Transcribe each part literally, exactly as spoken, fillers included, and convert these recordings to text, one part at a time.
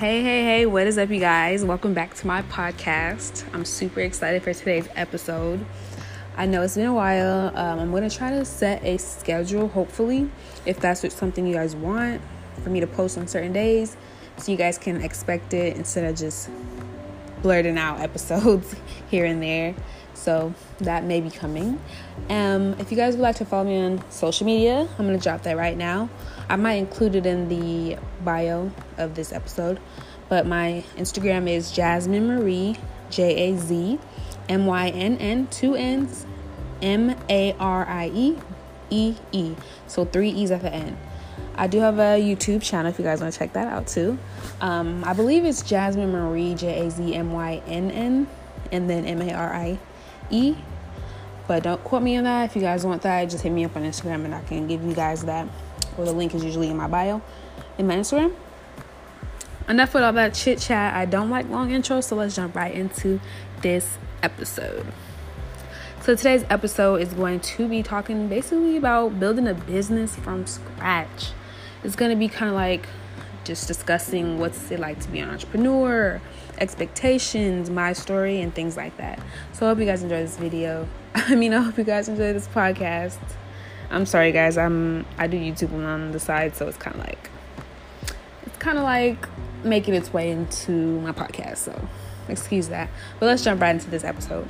Hey, hey, hey, what is up, you guys? Welcome back to my podcast. I'm super excited for today's episode. I know it's been a while. Um, I'm going to try to set a schedule, hopefully, if that's something you guys want, for me to post on certain days so you guys can expect it instead of just blurting out episodes here and there. So that may be coming. Um, if you guys would like to follow me on social media, I'm going to drop that right now. I might include it in the bio of this episode. But my Instagram is Jasmine Marie, J A Z M Y N N, two N's, M A R I E E E. So three E's at the end. I do have a YouTube channel if you guys want to check that out too. Um, I believe it's Jasmine Marie, J A Z M Y N N, and then M A R I E. But don't quote me on that. If you guys want that, just hit me up on Instagram and I can give you guys that. Or the link is usually in my bio in my Instagram. Enough with all that chit chat. I don't like long intros, so let's jump right into this episode. So today's episode is going to be talking basically about building a business from scratch. It's going to be kind of like just discussing what's it like to be an entrepreneur, expectations, my story, and things like that. So I hope you guys enjoy this video. I mean, I hope you guys enjoy this podcast. I'm sorry, guys. I'm I do YouTube on the side, so it's kind of like it's kind of like making its way into my podcast. So excuse that. But let's jump right into this episode.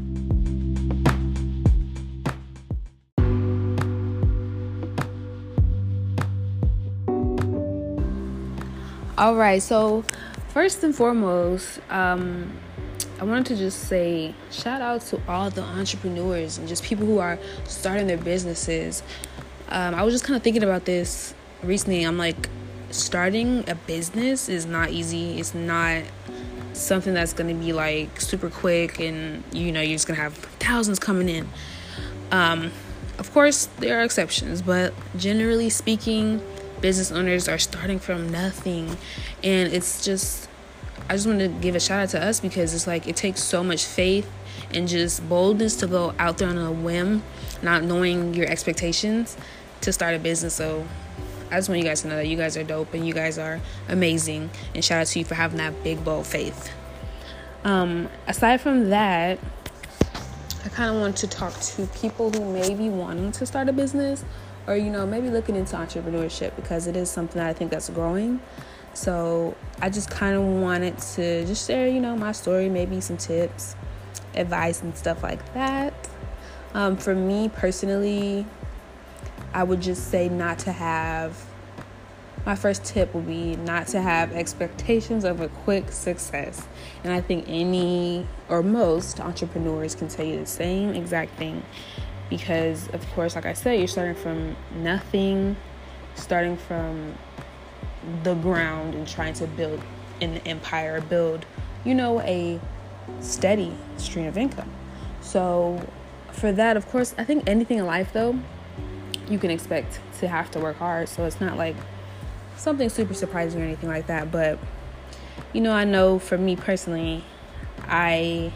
All right, so first and foremost, um, I wanted to just say shout out to all the entrepreneurs and just people who are starting their businesses. Um, I was just kind of thinking about this recently. I'm like, starting a business is not easy. It's not something that's going to be like super quick and, you know, you're just going to have thousands coming in. Um, of course, there are exceptions, but generally speaking, business owners are starting from nothing, and it's just I just want to give a shout out to us because it's like it takes so much faith and just boldness to go out there on a whim, not knowing your expectations, to start a business. So I just want you guys to know that you guys are dope and you guys are amazing, and shout out to you for having that big bold faith. Um aside from that, I kind of want to talk to people who may be wanting to start a business, or, you know, maybe looking into entrepreneurship, because it is something that I think that's growing. So I just kind of wanted to just share, you know, my story, maybe some tips, advice, and stuff like that. Um, for me personally, I would just say not to have, my first tip would be not to have expectations of a quick success. And I think any or most entrepreneurs can tell you the same exact thing. Because, of course, like I said, you're starting from nothing, starting from the ground and trying to build an empire, build, you know, a steady stream of income. So for that, of course, I think anything in life, though, you can expect to have to work hard. So it's not like something super surprising or anything like that. But, you know, I know for me personally, I...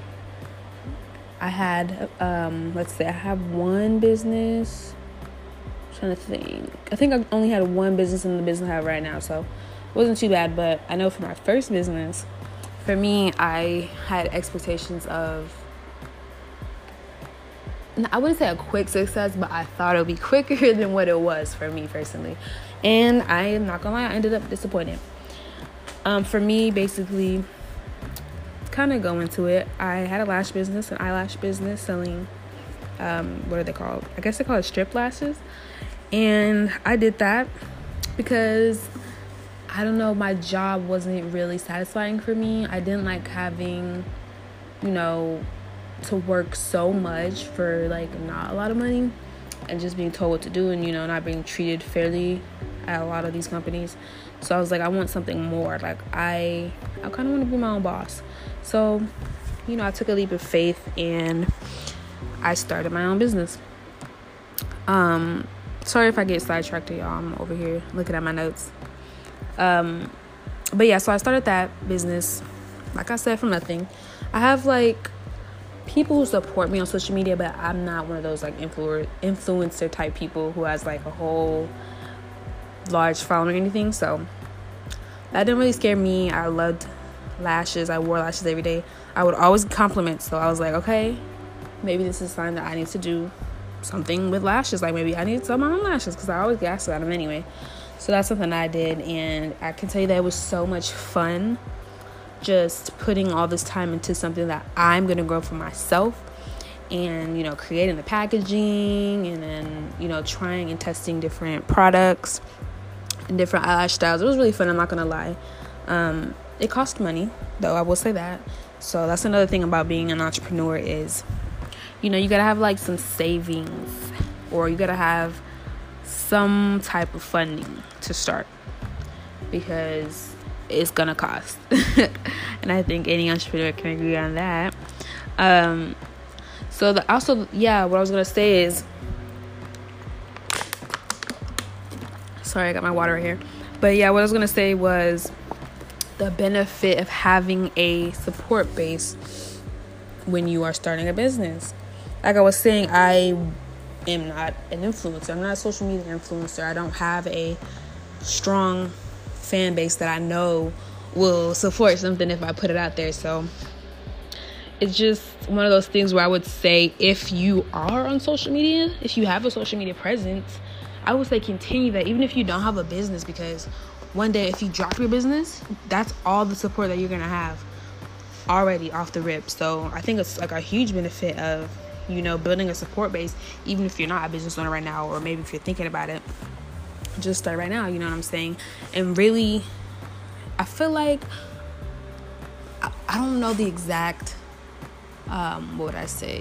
I had, um, let's say I have one business. I'm trying to think. I think I only had one business in the business I have right now, so it wasn't too bad. But I know for my first business, for me, I had expectations of, I wouldn't say a quick success, but I thought it would be quicker than what it was for me personally. And I am not gonna lie, I ended up disappointed. Um, for me, basically, kind of go into it, I had a lash business, an eyelash business, selling um what are they called? I guess they call it strip lashes. And I did that because I don't know, my job wasn't really satisfying for me. I didn't like having, you know, to work so much for like not a lot of money and just being told what to do, and, you know, not being treated fairly at a lot of these companies. So I was like, I want something more. Like I I kind of want to be my own boss. So, you know, I took a leap of faith and I started my own business. Um, sorry if I get sidetracked, y'all. I'm over here looking at my notes. Um, but yeah, so I started that business, like I said, from nothing. I have like people who support me on social media, but I'm not one of those like influ- influencer type people who has like a whole large following or anything. So That didn't really scare me. I loved lashes. I wore lashes every day. I would always get compliments. So I was like, okay, maybe this is a sign that I need to do something with lashes. Like maybe I need to sell my own lashes because I always get asked about them anyway. So that's something I did. And I can tell you that it was so much fun just putting all this time into something that I'm going to grow for myself. And, you know, creating the packaging and then, you know, trying and testing different products and different eyelash styles. It was really fun, I'm not going to lie. Um, it cost money, though, I will say that. So that's another thing about being an entrepreneur is, you know, you got to have, like, some savings or you got to have some type of funding to start because it's going to cost. And I think any entrepreneur can agree on that. Um... So the, also, yeah, what I was going to say is, sorry, I got my water right here. But yeah, what I was going to say was the benefit of having a support base when you are starting a business. Like I was saying, I am not an influencer. I'm not a social media influencer. I don't have a strong fan base that I know will support something if I put it out there. So it's just one of those things where I would say if you are on social media, if you have a social media presence, I would say continue that even if you don't have a business, because one day if you drop your business, that's all the support that you're going to have already off the rip. So I think it's like a huge benefit of, you know, building a support base, even if you're not a business owner right now, or maybe if you're thinking about it, just start right now, you know what I'm saying? And really, I feel like, I, I don't know the exact Um, what would I say?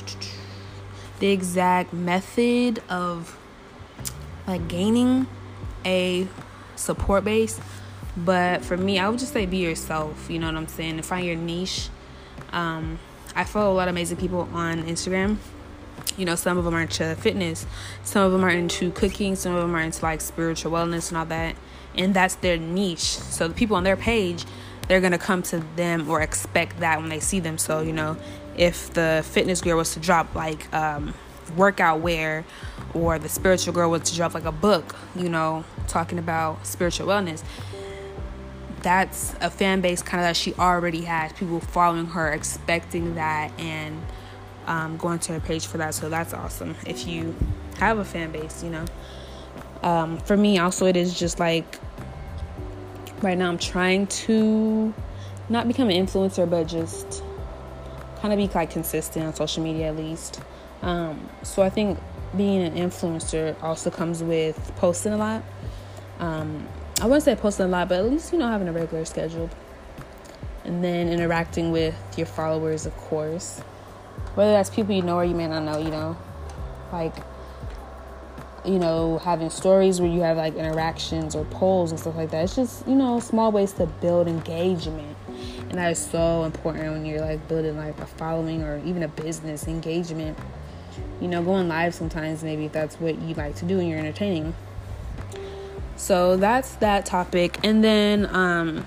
The exact method of like gaining a support base. But for me, I would just say be yourself. You know what I'm saying? And find your niche. Um, I follow a lot of amazing people on Instagram. You know, some of them are into fitness. Some of them are into cooking. Some of them are into like spiritual wellness and all that. And that's their niche. So the people on their page, they're going to come to them or expect that when they see them. So, you know, if the fitness girl was to drop like um, workout wear, or the spiritual girl was to drop like a book, you know, talking about spiritual wellness, that's a fan base kind of that she already has. People following her, expecting that, and um, going to her page for that. So that's awesome if you have a fan base, you know. Um, for me, also, it is just like, right now I'm trying to not become an influencer, but just kind of be like consistent on social media at least. Um, so I think being an influencer also comes with posting a lot. Um, I wouldn't say posting a lot, but at least, you know, having a regular schedule. And then interacting with your followers, of course. Whether that's people you know or you may not know, you know. Like, you know, having stories where you have like interactions or polls and stuff like that. It's just, you know, small ways to build engagement. And that is so important when you're like building like a following or even a business engagement. You know, going live sometimes, maybe if that's what you like to do and you're entertaining. So that's that topic. And then, um,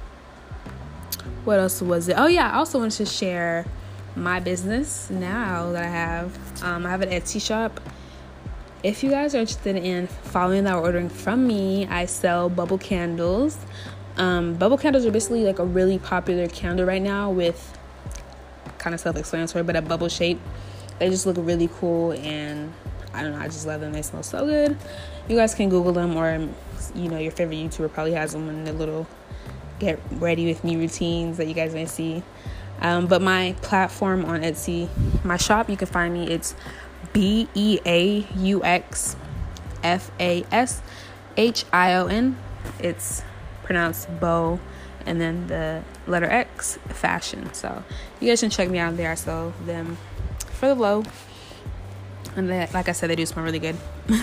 what else was it? Oh yeah, I also wanted to share my business now that I have. Um, I have an Etsy shop. If you guys are interested in following that or ordering from me, I sell bubble candles. Um, bubble candles are basically like a really popular candle right now, with kind of self-explanatory, but a bubble shape. They just look really cool, and I don't know, I just love them. They smell so good. You guys can Google them, or, you know, your favorite YouTuber probably has them in the little get ready with me routines that you guys may see. Um, but my platform on Etsy, my shop, you can find me. It's B E A U X F A S H I O N. It's pronounced bow and then the letter X, fashion. So you guys can check me out there. I sell them for the low. And that, like I said, they do smell really good.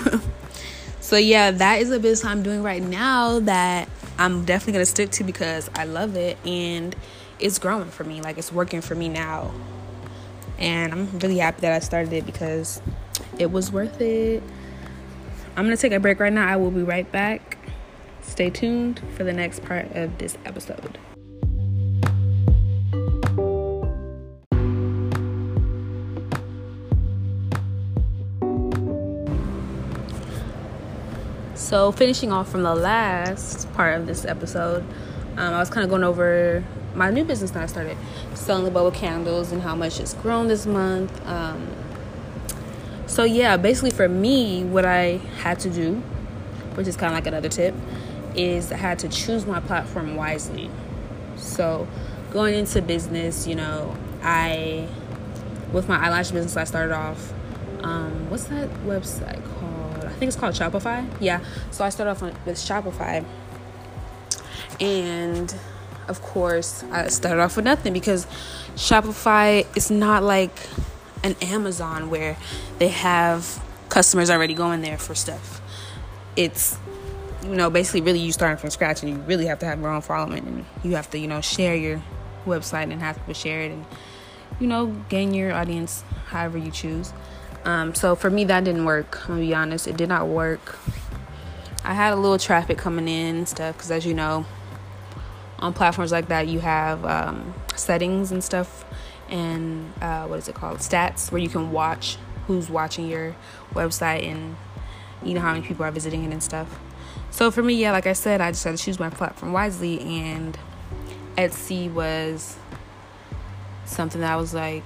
So yeah, that is a business I'm doing right now that I'm definitely going to stick to because I love it and it's growing for me. Like, it's working for me now. And I'm really happy that I started it because it was worth it. I'm going to take a break right now. I will be right back. Stay tuned for the next part of this episode. So finishing off from the last part of this episode, um, I was kind of going over my new business that I started, selling the bubble candles, and how much it's grown this month. Um, so yeah, basically for me, what I had to do, which is kind of like another tip, is I had to choose my platform wisely. So going into business, you know, I, with my eyelash business, I started off, um, what's that website called? I think it's called Shopify. Yeah. So I started off on, with Shopify. And of course, I started off with nothing because Shopify is not like an Amazon where they have customers already going there for stuff. It's, you know, basically really you starting from scratch, and you really have to have your own following, and you have to, you know, share your website and have people share it and, you know, gain your audience however you choose. Um, so for me, that didn't work. I'm gonna be honest, it did not work. I had a little traffic coming in and stuff because, as you know, on platforms like that, you have um, settings and stuff, and uh, what is it called? Stats, where you can watch who's watching your website and, you know, how many people are visiting it and stuff. So for me, yeah, like I said, I just had to choose my platform wisely, and Etsy was something that I was like,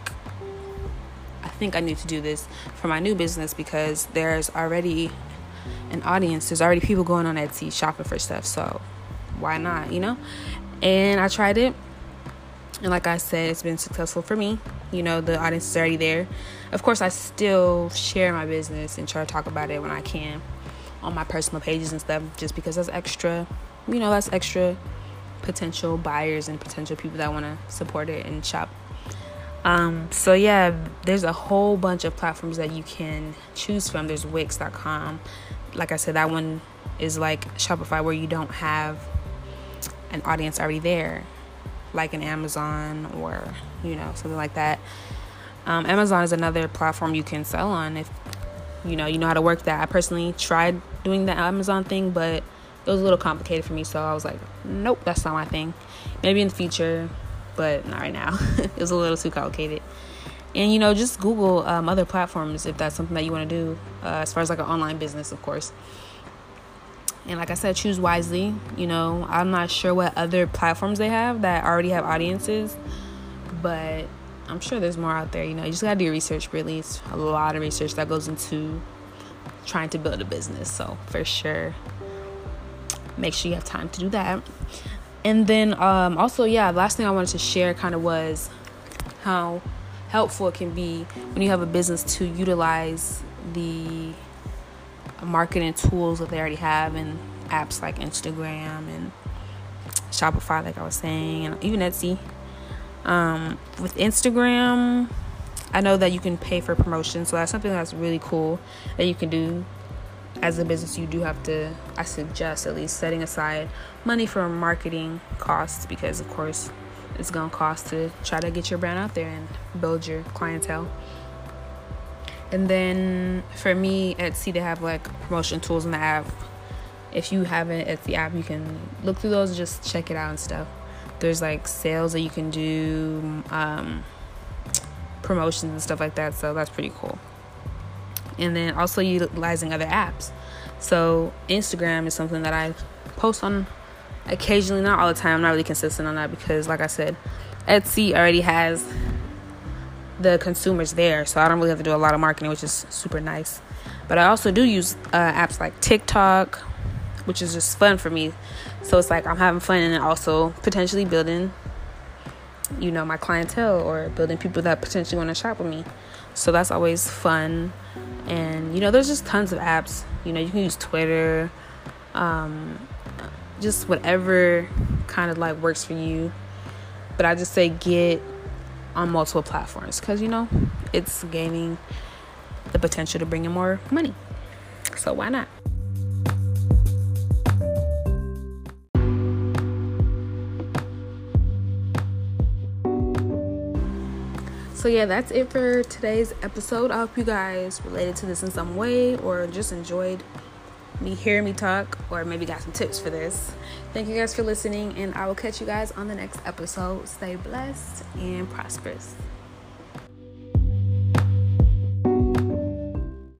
I think I need to do this for my new business because there's already an audience. There's already people going on Etsy shopping for stuff. So why not, you know? And I tried it. And like I said, it's been successful for me. You know, the audience is already there. Of course, I still share my business and try to talk about it when I can on my personal pages and stuff, just because that's extra, you know, that's extra potential buyers and potential people that want to support it and shop. Um, so yeah, there's a whole bunch of platforms that you can choose from. There's Wix dot com. Like I said, that one is like Shopify, where you don't have an audience already there, like an Amazon or, you know, something like that. Um, Amazon is another platform you can sell on if, you know, you know how to work that. I personally tried doing the Amazon thing, but it was a little complicated for me. So I was like, nope, that's not my thing. Maybe in the future, but not right now. It was a little too complicated. And, you know, just Google um, other platforms if that's something that you want to do, uh, as far as like an online business, of course. And like I said, choose wisely. You know, I'm not sure what other platforms they have that already have audiences, but I'm sure there's more out there. You know, you just got to do your research, really. It's a lot of research that goes into trying to build a business. So for sure, make sure you have time to do that. And then um, also, yeah, the last thing I wanted to share kind of was how helpful it can be when you have a business to utilize the marketing tools that they already have, and apps like Instagram and Shopify, like I was saying, and even Etsy. Um, with Instagram, I know that you can pay for promotion, so that's something that's really cool that you can do. As a business, you do have to, I suggest at least, setting aside money for marketing costs, because of course it's going to cost to try to get your brand out there and build your clientele. And then for me, Etsy, they have like promotion tools in the app. If you have an Etsy app, you can look through those and just check it out and stuff. There's like sales that you can do, um, promotions and stuff like that. So that's pretty cool. And then also utilizing other apps. So Instagram is something that I post on occasionally, not all the time. I'm not really consistent on that because, like I said, Etsy already has the consumers there, so I don't really have to do a lot of marketing, which is super nice. But I also do use uh, apps like TikTok, which is just fun for me. So it's like I'm having fun and also potentially building, you know, my clientele or building people that potentially want to shop with me. So that's always fun. And, you know, there's just tons of apps. You know, you can use Twitter, um, just whatever kind of like works for you. But I just say get on multiple platforms because, you know, it's gaining the potential to bring in more money. So why not? So yeah, that's it for today's episode. I hope you guys related to this in some way or just enjoyed me hearing me talk, or maybe got some tips for this. Thank you guys for listening, and I will catch you guys on the next episode. Stay blessed and prosperous.